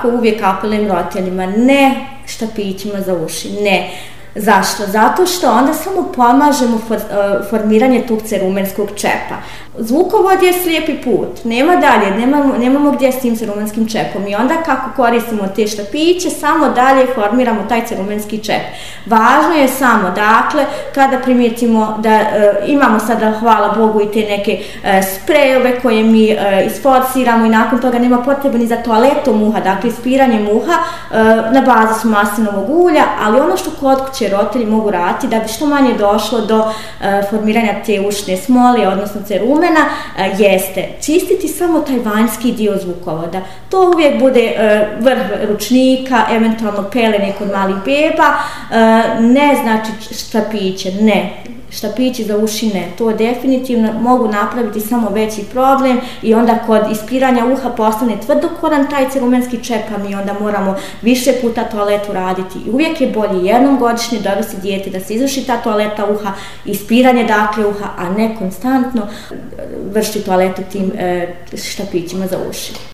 tako uvijek apelujem roditeljima, ne štapićima za uši, ne. Zašto? Zato što onda samo pomažemo formiranje tog cerumenskog čepa. Zvukovod je slijepi put, nema dalje, nemamo gdje s tim cerumenskim čepom i onda kako koristimo te štapiće, samo dalje formiramo taj cerumenski čep. Važno je samo, dakle, kada primijetimo da imamo sada, hvala Bogu, i te neke sprejove koje mi isforsiramo i nakon toga nema potrebe ni za toaletom uha, dakle ispiranjem uha, na bazi su maslinovog ulja, ali ono što kod kuće roditelji mogu raditi da bi što manje došlo do formiranja te ušne smole, odnosno cerumena, jeste čistiti samo taj vanjski dio zvukovoda. To uvijek bude vrh ručnika, eventualno pelene kod malih beba, ne znači štapiće, ne. Štapići za uši ne, to definitivno mogu napraviti samo veći problem i onda kod ispiranja uha postane tvrdokoran taj cerumenski čep, a mi onda moramo više puta toaletu raditi. I uvijek je bolje jednom godišnje dovesti dijete da se izvrši ta toaleta uha, ispiranje dakle uha, a ne konstantno vršiti toaletu tim štapićima za uši.